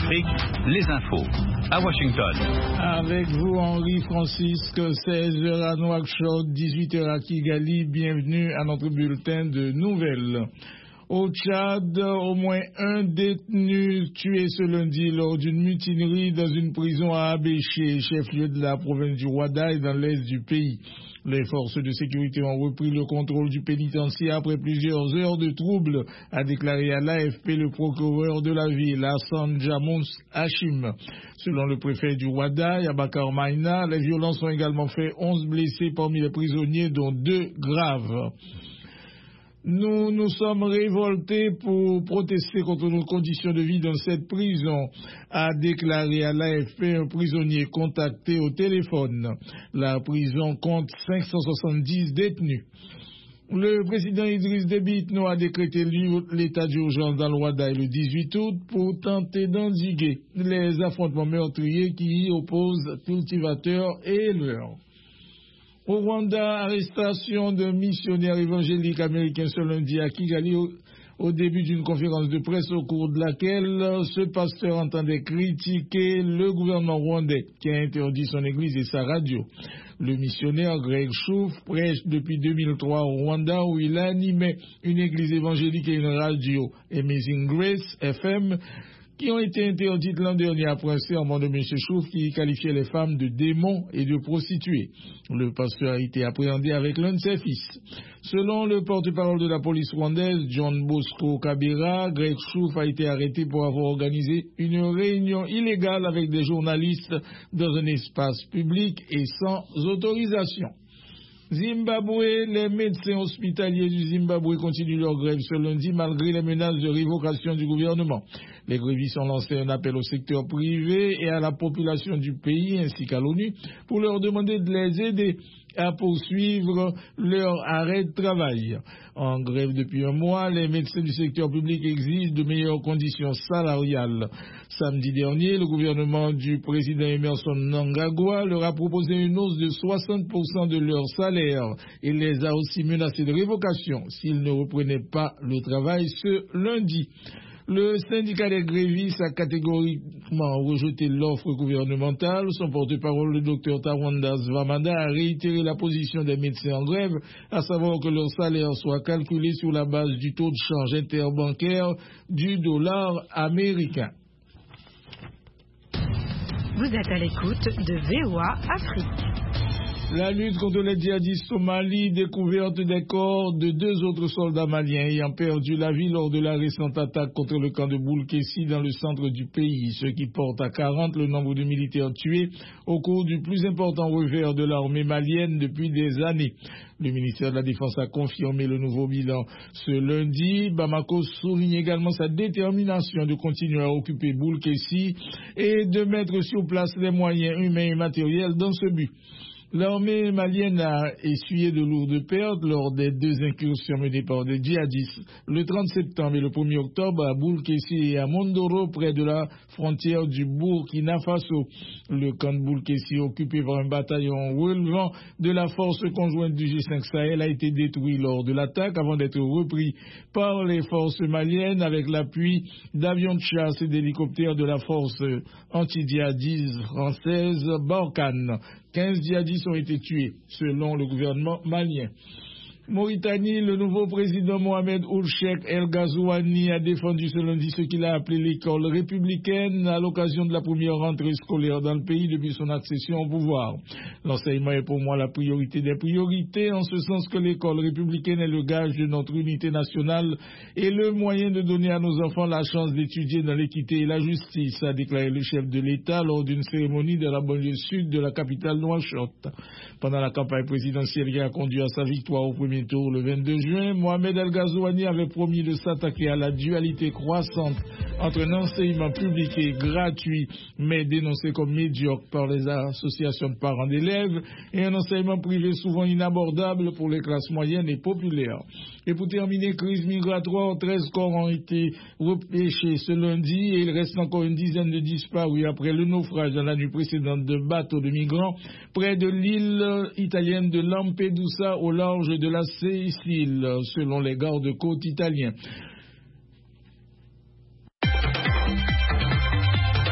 Afrique, les infos. À Washington. Avec vous, Henri Francisque, 16h à Nouakchott, 18h à Kigali. Bienvenue à notre bulletin de nouvelles. Au Tchad, au moins un détenu tué ce lundi lors d'une mutinerie dans une prison à Abéché, chef-lieu de la province du Ouada et dans l'est du pays. Les forces de sécurité ont repris le contrôle du pénitencier après plusieurs heures de troubles, a déclaré à l'AFP le procureur de la ville, Hassan Jamous Hachim. Selon le préfet du Ouada, Yabakar Maïna, les violences ont également fait 11 blessés parmi les prisonniers, dont 2 graves. Nous nous sommes révoltés pour protester contre nos conditions de vie dans cette prison, a déclaré à l'AFP un prisonnier contacté au téléphone. La prison compte 570 détenus. Le président Idriss Déby Itno a décrété l'état d'urgence dans l'Ouada le 18 août pour tenter d'endiguer les affrontements meurtriers qui y opposent cultivateurs et éleveurs. Au Rwanda, arrestation d'un missionnaire évangélique américain ce lundi à Kigali au début d'une conférence de presse au cours de laquelle ce pasteur entendait critiquer le gouvernement rwandais qui a interdit son église et sa radio. Le missionnaire Greg Chouf prêche depuis 2003 au Rwanda où il animait une église évangélique et une radio, Amazing Grace FM, qui ont été interdites l'an dernier après un sermon de M. Chouf qui qualifiait les femmes de démons et de prostituées. Le pasteur a été appréhendé avec l'un de ses fils. Selon le porte-parole de la police rwandaise, John Bosco Kabira, Greg Chouf a été arrêté pour avoir organisé une réunion illégale avec des journalistes dans un espace public et sans autorisation. Zimbabwe, les médecins hospitaliers du Zimbabwe continuent leur grève ce lundi malgré les menaces de révocation du gouvernement. Les grévistes ont lancé un appel au secteur privé et à la population du pays ainsi qu'à l'ONU pour leur demander de les aider à poursuivre leur arrêt de travail. En grève depuis un mois, les médecins du secteur public exigent de meilleures conditions salariales. Samedi dernier, le gouvernement du président Emerson Mnangagwa leur a proposé une hausse de 60% de leur salaire et les a aussi menacés de révocation s'ils ne reprenaient pas le travail ce lundi. Le syndicat des grévistes a catégoriquement rejeté l'offre gouvernementale. Son porte-parole, le docteur Tawanda Zvamada, a réitéré la position des médecins en grève, à savoir que leur salaire soit calculé sur la base du taux de change interbancaire du dollar américain. Vous êtes à l'écoute de VOA Afrique. La lutte contre les djihadistes au Mali, découverte des corps de 2 autres soldats maliens ayant perdu la vie lors de la récente attaque contre le camp de Boulkessi dans le centre du pays, ce qui porte à 40 le nombre de militaires tués au cours du plus important revers de l'armée malienne depuis des années. Le ministère de la Défense a confirmé le nouveau bilan ce lundi. Bamako souligne également sa détermination de continuer à occuper Boulkessi et de mettre sur place les moyens humains et matériels dans ce but. L'armée malienne a essuyé de lourdes pertes lors des 2 incursions menées par des djihadistes le 30 septembre et le 1er octobre à Boulkessi et à Mondoro, près de la frontière du Burkina Faso. Le camp de Boulkessi, occupé par un bataillon relevant de la force conjointe du G5 Sahel, a été détruit lors de l'attaque avant d'être repris par les forces maliennes avec l'appui d'avions de chasse et d'hélicoptères de la force anti-djihadiste française Barkhane. 15 djihadistes ont été tués, selon le gouvernement malien. Mauritanie, le nouveau président Mohamed Ould Cheikh El Ghazouani a défendu ce lundi ce qu'il a appelé l'école républicaine à l'occasion de la première rentrée scolaire dans le pays depuis son accession au pouvoir. L'enseignement est pour moi la priorité des priorités, en ce sens que l'école républicaine est le gage de notre unité nationale et le moyen de donner à nos enfants la chance d'étudier dans l'équité et la justice, a déclaré le chef de l'État lors d'une cérémonie de la banlieue sud de la capitale Nouakchott. Pendant la campagne présidentielle qui a conduit à sa victoire au premier tour le 22 juin, Mohamed El Ghazouani avait promis de s'attaquer à la dualité croissante entre un enseignement public et gratuit, mais dénoncé comme médiocre par les associations de parents d'élèves, et un enseignement privé souvent inabordable pour les classes moyennes et populaires. Et pour terminer, crise migratoire, 13 corps ont été repêchés ce lundi et il reste encore une dizaine de disparus après le naufrage dans la nuit précédente de bateaux de migrants près de l'île italienne de Lampedusa au large de la Sicile, selon les gardes-côtes italiens.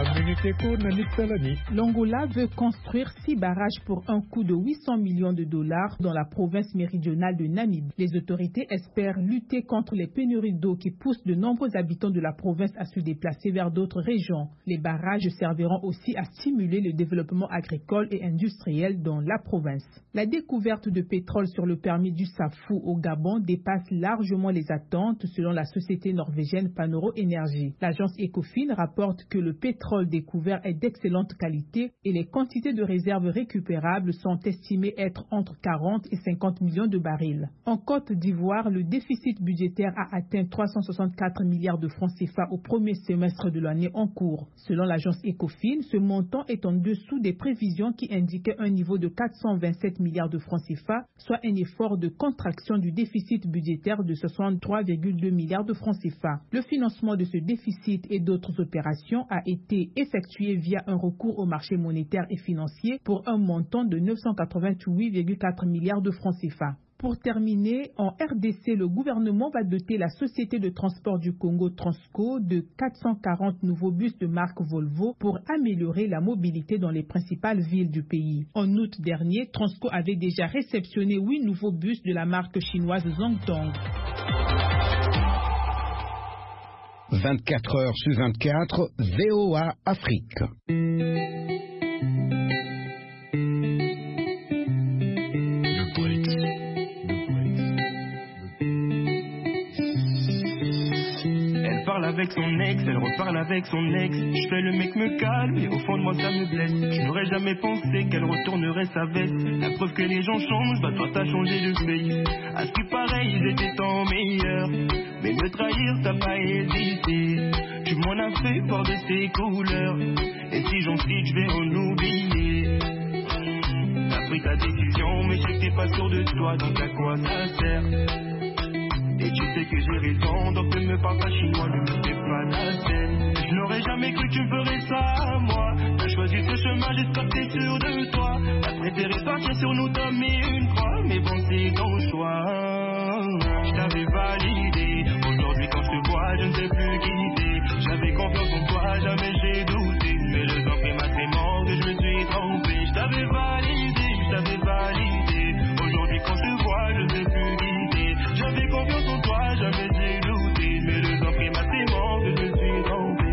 L'Angola veut construire 6 barrages pour un coût de 800 millions de dollars dans la province méridionale de Namibie. Les autorités espèrent lutter contre les pénuries d'eau qui poussent de nombreux habitants de la province à se déplacer vers d'autres régions. Les barrages serviront aussi à stimuler le développement agricole et industriel dans la province. La découverte de pétrole sur le permis du Safou au Gabon dépasse largement les attentes selon la société norvégienne Panoro Energy. L'agence Ecofin rapporte que le pétrole découvert est d'excellente qualité et les quantités de réserves récupérables sont estimées être entre 40 et 50 millions de barils. En Côte d'Ivoire, le déficit budgétaire a atteint 364 milliards de francs CFA au premier semestre de l'année en cours. Selon l'agence Ecofin, ce montant est en dessous des prévisions qui indiquaient un niveau de 427 milliards de francs CFA, soit un effort de contraction du déficit budgétaire de 63,2 milliards de francs CFA. Le financement de ce déficit et d'autres opérations a été effectué via un recours au marché monétaire et financier pour un montant de 988,4 milliards de francs CFA. Pour terminer, en RDC, le gouvernement va doter la société de transport du Congo Transco de 440 nouveaux bus de marque Volvo pour améliorer la mobilité dans les principales villes du pays. En août dernier, Transco avait déjà réceptionné 8 nouveaux bus de la marque chinoise Zhongtong. 24 heures sur 24, VOA Afrique. Avec son ex, elle reparle avec son ex. Je fais le mec me calme et au fond de moi ça me blesse. Je n'aurais jamais pensé qu'elle retournerait sa veste. La preuve que les gens changent, bah toi t'as changé de face. À ce qui paraît ils étaient tant meilleurs, mais me trahir t'as pas hésité. Tu m'en as fait voir de ses couleurs, et si j'en cite je vais en oublier. T'as pris ta décision mais je sais que t'es pas sûr de toi, donc à quoi ça sert? Et tu sais que j'ai raison, donc ne me parle pas chinois, ne me fais pas la scène. Je n'aurais jamais cru que tu me ferais ça à moi. T'as choisi ce chemin, j'espère que t'es sûr de toi. T'as préféré partir sur nous, t'as mis une croix. Mais bon, c'est ton choix. Je t'avais validé. Aujourd'hui, quand je te vois, je ne sais plus quitter. J'avais confiance en toi, jamais j'ai douté. Mais le temps fait ma mort que je me suis trompé. Je t'avais validé, je t'avais validé. Aujourd'hui, quand je te vois, je ne sais plus quitter. J'avais confiance en toi, jamais j'ai douté. Mais le temps pris ma mort que je suis trompé.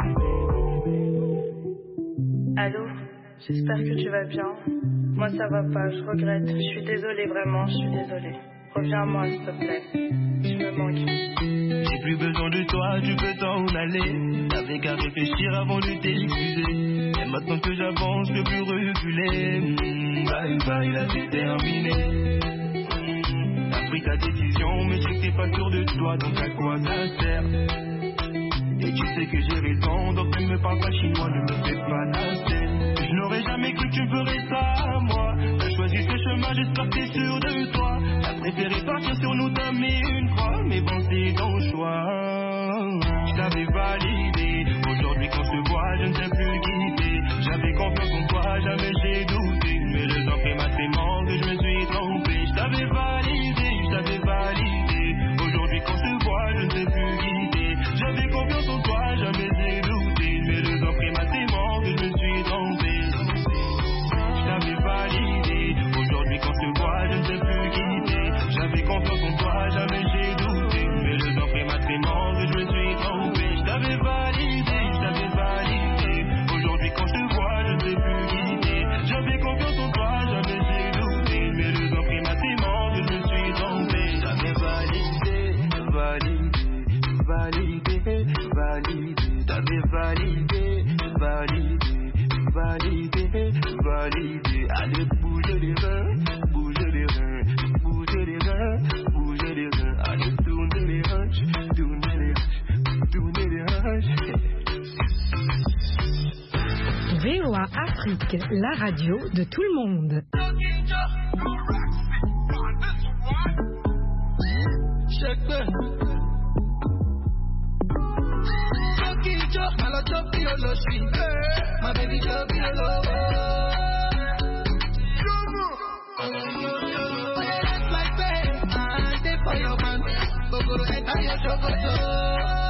Allô, j'espère que tu vas bien. Moi ça va pas, je regrette. Je suis désolée, vraiment, je suis désolée. Reviens à moi s'il te plaît, tu me manques. J'ai plus besoin de toi, tu peux t'en aller. T'avais qu'à réfléchir avant de t'excuser. Et maintenant que j'avance, je peux plus reculer. Bye bye, là c'est terminé. T'as pris ta décision, mais je sais que t'es pas sûr de toi, donc à quoi ça sert? Et tu sais que j'ai raison, donc ne me parle pas chinois, ne me fais pas la scène. Je n'aurais jamais cru que tu me ferais ça à moi. T'as choisi ce chemin, j'espère que t'es sûr de toi. T'as préféré partir sur nous, t'as mis une croix. Mais bon, c'est ton choix. Je t'avais validé. Aujourd'hui, quand je te vois, je ne sais plus quitter. J'avais confiance en toi, jamais j'ai douté. Mais le temps fait ma mort que je me suis trompé. Je t'avais validé, je t'avais validé. Aujourd'hui, quand je te vois, je ne sais plus quitter. J'avais confiance en toi, jamais j'ai douté. Mais le temps fait ma mort que je me suis trompé. Je t'avais validé. Aujourd'hui, quand je te vois, je ne sais plus quitter. J'avais confiance en toi, jamais j'ai douté. Mais le temps fait ma mort que je me suis trompé. Je t'avais validé, je t'avais validé. Aujourd'hui, quand je te vois, je ne sais plus quitter. J'avais confiance en toi, jamais j'ai douté. Mais le temps fait ma mort que je me suis trompé. J'avais validé, validé, validé. T'avais validé, validé, validé. Allez, bouger les reins, bouger les reins, bouger les reins, bouger les reins. Allez, tourner les hanches, tourner les hanches, tourner les hanches. VOA Afrique, la radio de tout le monde. My baby love you love. Like that, I did for your man. Go enter your chocolate.